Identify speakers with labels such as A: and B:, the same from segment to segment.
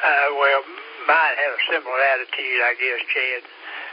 A: Well, mine had a similar attitude, I guess, Chad.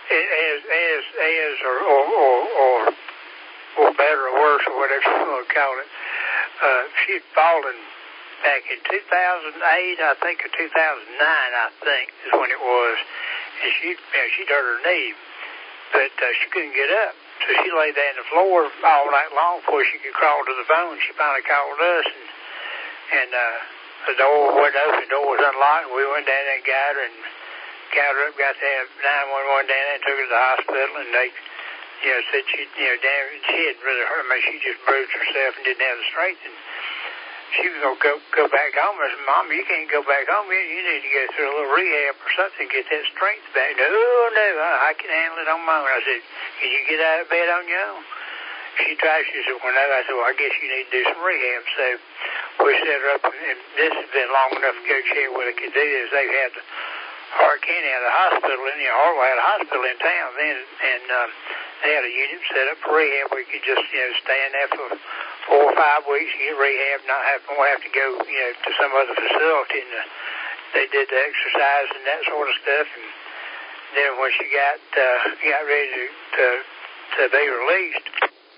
A: Or better or worse, or whatever you want to call it. She'd fallen back in 2008, I think, or 2009, I think, is when it was. And she'd hurt her knee, but she couldn't get up. So she lay there on the floor all night long before she could crawl to the phone. She finally called us, and the door wasn't open. The door was unlocked. We went down there and got her up, got to have 911 down there and took her to the hospital, and they, said she had really hurt. I mean, she just bruised herself and didn't have the strength, and she was going to go back home. I said, Mom, you can't go back home. You need to go through a little rehab or something to get that strength back. No, I can handle it on my own. I said, can you get out of bed on your own? She tried. She said, well, no. I said, well, I guess you need to do some rehab. So we set her up, and this has been long enough ago, Chad, where they could do this. They've had Hart County had a hospital Hartwell had a hospital in town then, and they had a unit set up for rehab where you could just, stay in there for 4 or 5 weeks and get rehab, not have to go, to some other facility. And they did the exercise and that sort of stuff. And then when she got ready to be released,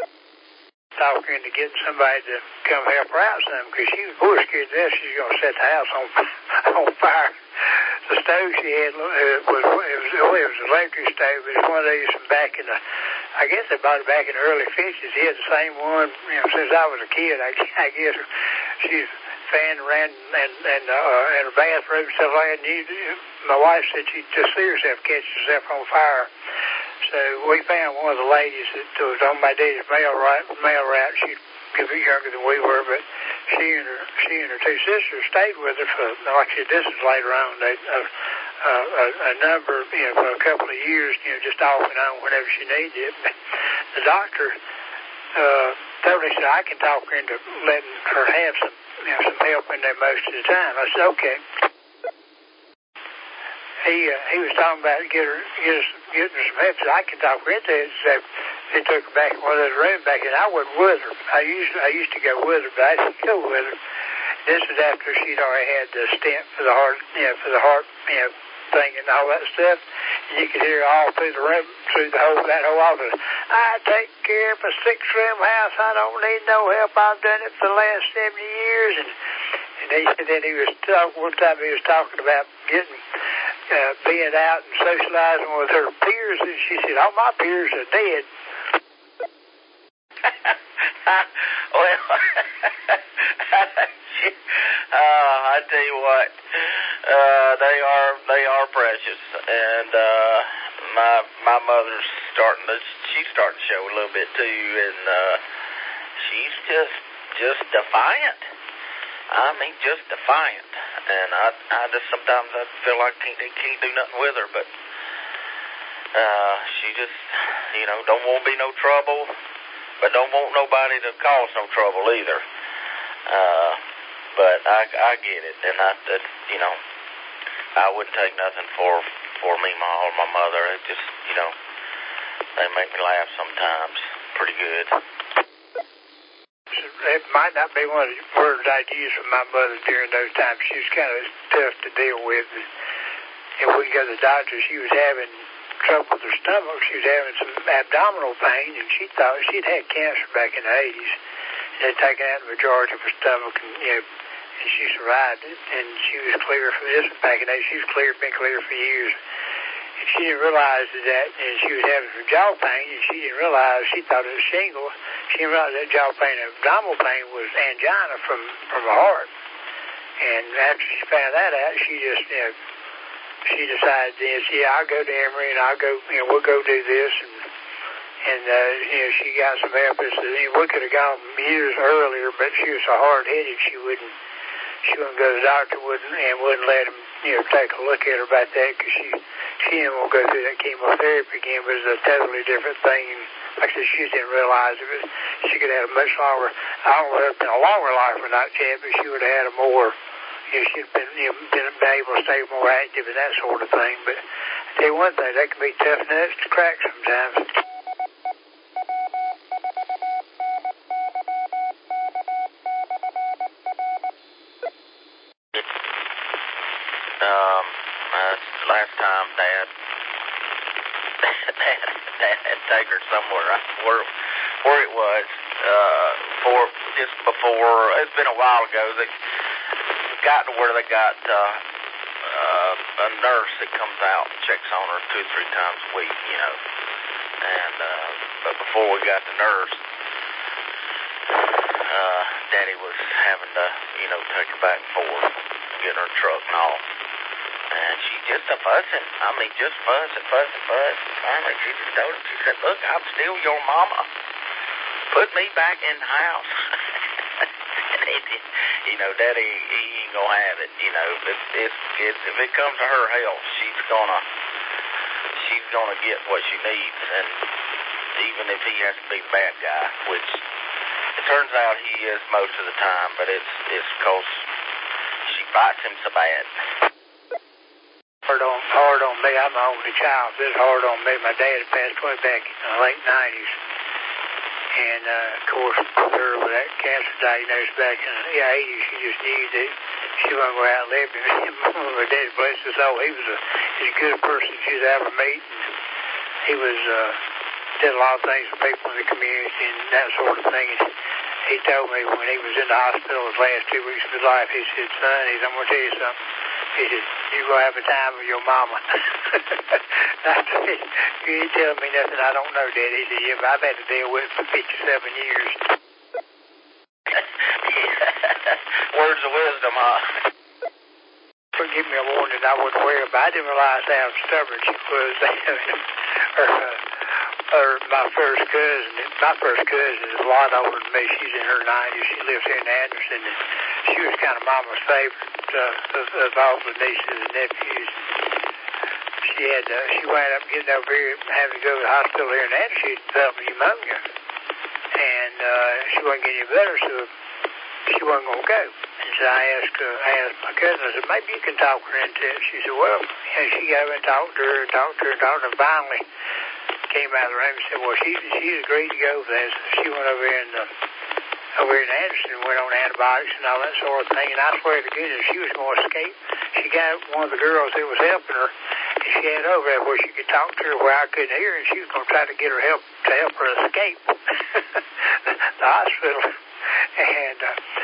A: talking to get somebody to come help her out some, because she was poor scared that she's going to set the house on fire. The stove she had was electric stove. It was one of these from back in the, I guess they bought it back in the early 50s. He had the same one, since I was a kid. I guess she's fanned around in her bathroom and stuff like that. And my wife said she'd just see herself catch herself on fire. So we found one of the ladies that was on my daddy's mail route. She'd a bit younger than we were, but she and her 2 sisters stayed with her for, like I said, this is later on, a number, for a couple of years, just off and on whenever she needed it. But the doctor told her, he said, I can talk her into letting her have some help in there most of the time. I said, okay. He was talking about getting her some help. So I can talk her into it. So he took her back in one of those rooms back, and I wasn't with her. I used to go with her, but I didn't go with her. This was after she'd already had the stent for the heart, thing and all that stuff. And you could hear all through the room, through that whole office. I take care of a 6-room house. I don't need no help. I've done it for the last 70 years. And then he was talking one time. He was talking about being out and socializing with her peers, and she said, all my peers are dead.
B: Well, I tell you what, they are precious, and my mother's she's starting to show a little bit too, and she's just defiant. I mean, just defiant. And I just sometimes I feel like they can't do nothing with her, but she just, don't want to be no trouble, but don't want nobody to cause no trouble either. But I get it, and I wouldn't take nothing for me, or my mother. It just, they make me laugh sometimes, pretty good.
A: It might not be one of the words I'd use from my mother during those times. She was kind of tough to deal with. And we go to the doctor. She was having trouble with her stomach. She was having some abdominal pain, and she thought she'd had cancer back in the 80s. They'd taken out the majority of her stomach, and she survived it. And she was clear for this back in the 80s. She was been clear for years. And she didn't realize that, and she was having some jaw pain, and she didn't realize, she thought it was shingles. She didn't realize that jaw pain and abdominal pain was angina from her heart. And after she found that out, she just, she decided then, I'll go to Emory, and I'll go, we'll go do this, and she got some help. We could have gone years earlier, but she was so hard-headed, she wouldn't go to the doctor, wouldn't let him, take a look at her about that, because she didn't want to go through that chemotherapy again. But it was a totally different thing. And like I said, she didn't realize it. She could have had a much longer, I don't know if it's been a longer life or not, Chad, but she would have had a more, she'd been able to stay more active and that sort of thing. But I tell you one thing, they can be tough nuts to crack sometimes.
B: Last time Dad had taken her somewhere where it was, just before, it's been a while ago, they got to where they got a nurse that comes out and checks on her 2 or 3 times a week, you know. And but before we got the nurse, Daddy was having to, you know, take her back and forth, get her truck and all. And she just fussing. I mean, just fussing. Finally, she just told him, she said, "Look, I'm still your mama. Put me back in the house." And you know, Daddy, he ain't gonna have it. You know, if it comes to her health, she's gonna get what she needs. And even if he has to be the bad guy, which it turns out he is most of the time, but it's because she bites him so bad.
A: Hard on me. I'm the only child. This is hard on me. My dad passed away back in the late 90s. And, of course, with her with that cancer diagnosed back in the 80s, she just knew that she wasn't going to outlive him. My dad, bless his soul, he was as good a person as you'd ever meet. And he was, did a lot of things for people in the community and that sort of thing. And he told me when he was in the hospital his last 2 weeks of his life, he said, "Son," I'm going to tell you something. He said, "You're going to have a time with your mama." I said, "You ain't telling me nothing I don't know, Daddy." He said, "Yeah, but I've had to deal with it for 57 years.
B: Words of wisdom, huh?
A: Give me a warning I wasn't aware of. I didn't realize how stubborn she was. My first cousin is a lot older than me. She's in her 90s. She lives here in Anderson. And she was kind of Mama's favorite of all the nieces and nephews. She wound up getting over here and having to go to the hospital here in Anderson. She developed pneumonia. And she wasn't getting any better, so she wasn't going to go. And so I asked my cousin, I said, "Maybe you can talk her into it." She said, "Well," and she got over and talked to her, and finally came out of the room and said, "Well, she agreed to go for that." So she went over here in Anderson and went on antibiotics and all that sort of thing. And I swear to goodness, she was going to escape. She got one of the girls that was helping her, and she had over there where she could talk to her where I couldn't hear her, and she was going to try to get her help her escape the hospital. And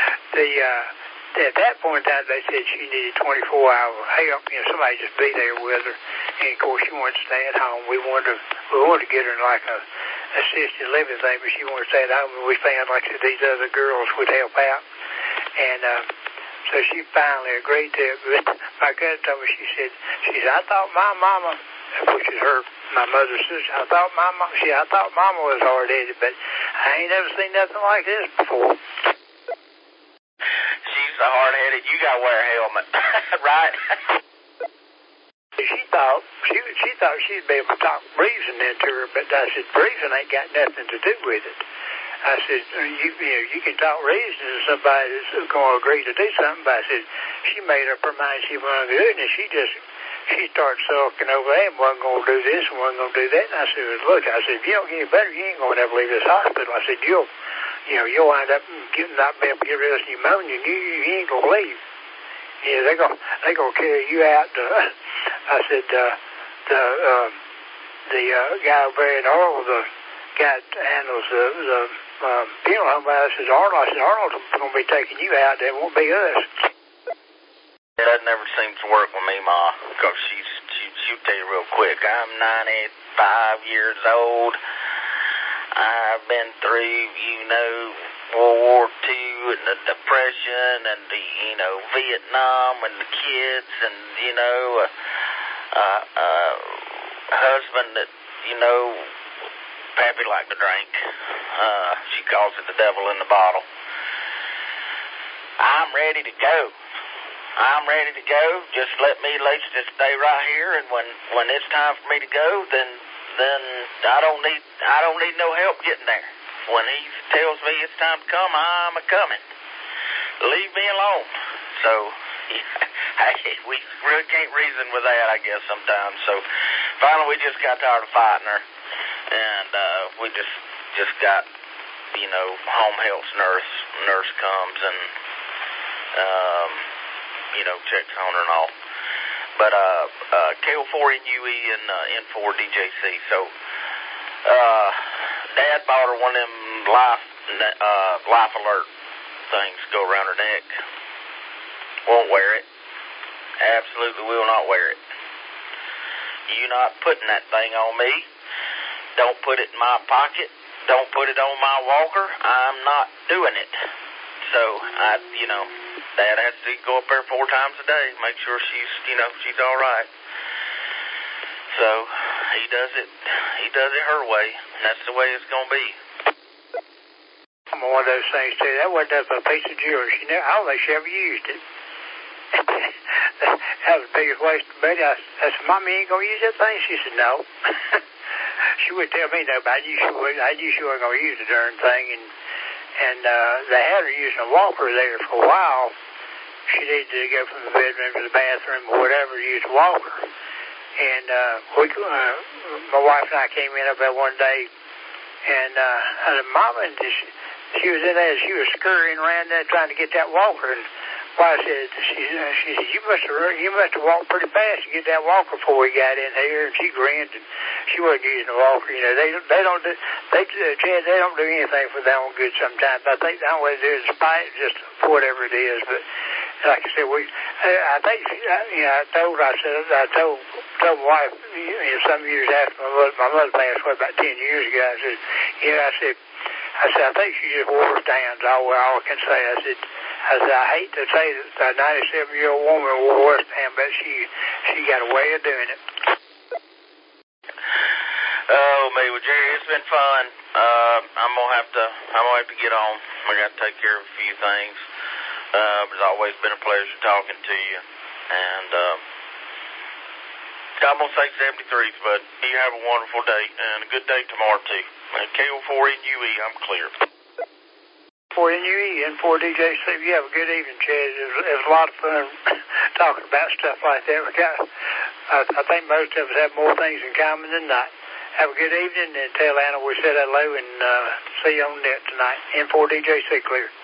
A: at that point in time, they said she needed 24-hour help. You know, somebody just be there with her. And of course, she wanted to stay at home. We wanted to get her in like a assisted living thing, but she wanted to stay at home. And we found like these other girls would help out. And so she finally agreed to it. But my cousin told me, she said, "I thought my mama," which is my mother's sister, "I thought mama was hard-headed, but I ain't never seen nothing like this before."
B: She's so hard-headed, you got to wear a helmet, right?
A: She thought she'd be able to talk breathing into her, but I said, "Breathing ain't got nothing to do with it." I said, you can talk reason to somebody that's going to agree to do something, but I said, she made up her mind she wasn't good, and she started sulking over there and wasn't going to do this and wasn't going to do that. And I said, "Look," I said, "if you don't get any better, you ain't going to ever leave this hospital." I said, you'll wind up not be able to get rid of this pneumonia, and you ain't going to leave. Yeah, they're gonna carry you out. I said, the guy over there in Arnold, the guy that handles the funeral home, I said, Arnold's gonna be taking you out. It won't be us.
B: That never seems to work with me, Ma, because she'll tell you real quick. I'm 95 years old. I've been through, World War II and the Depression and the, Vietnam and the kids and, a husband that, Pappy liked to drink. She calls it the devil in the bottle. I'm ready to go. Just let me just stay right here, and when it's time for me to go, then I don't need no help getting there. When he tells me it's time to come, I'm a-coming. Leave me alone. So, we really can't reason with that, I guess, sometimes. So, finally, we just got tired of fighting her, and we just got, home health nurse comes and, checks on her and all. But KO4NUE and N4DJC. So Dad bought her one of them life alert things go around her neck. Won't wear it. Absolutely will not wear it. You not putting that thing on me. Don't put it in my pocket. Don't put it on my walker. I'm not doing it. So, Dad has to go up there 4 times a day, make sure she's all right. So, he does it her way, and that's the way it's going to be.
A: One of those things, too. That wasn't up a piece of jewelry. I don't think she ever used it. That was the biggest waste of money. I said, Mommy, you ain't going to use that thing? She said, no. She wouldn't tell me no, but I knew she wasn't going to use the darn thing, and they had her using a walker there for a while. She needed to go from the bedroom to the bathroom or whatever to use a walker. And my wife and I came in up there one day, and I said, Mama, and she was in there, she was scurrying around there trying to get that walker. And I said, she said, you must have walked pretty fast to get that walker before we got in here. And she grinned, and she wasn't using a walker. They don't do anything for their own good sometimes. I think the only way to do it is spite, just whatever it is. But like I said, I told my wife, some years after my mother passed away about 10 years ago, I said, I think she just wore us down, is all I can say. I said, I hate to say that a 97-year-old woman wore us down, but she got a way of doing it.
B: Oh, well, Jerry, it's been fun. I'm gonna have to get on. I got to take care of a few things. It's always been a pleasure talking to you, and I'm gonna say 73, but you have a wonderful day and a good day tomorrow too. KO4NUE, I'm clear.
A: 4NUE, N4DJC. You have a good evening, Chad. It was a lot of fun talking about stuff like that. I think most of us have more things in common than not. Have a good evening, and tell Anna we said hello, and see you on net tonight. N4DJC clear.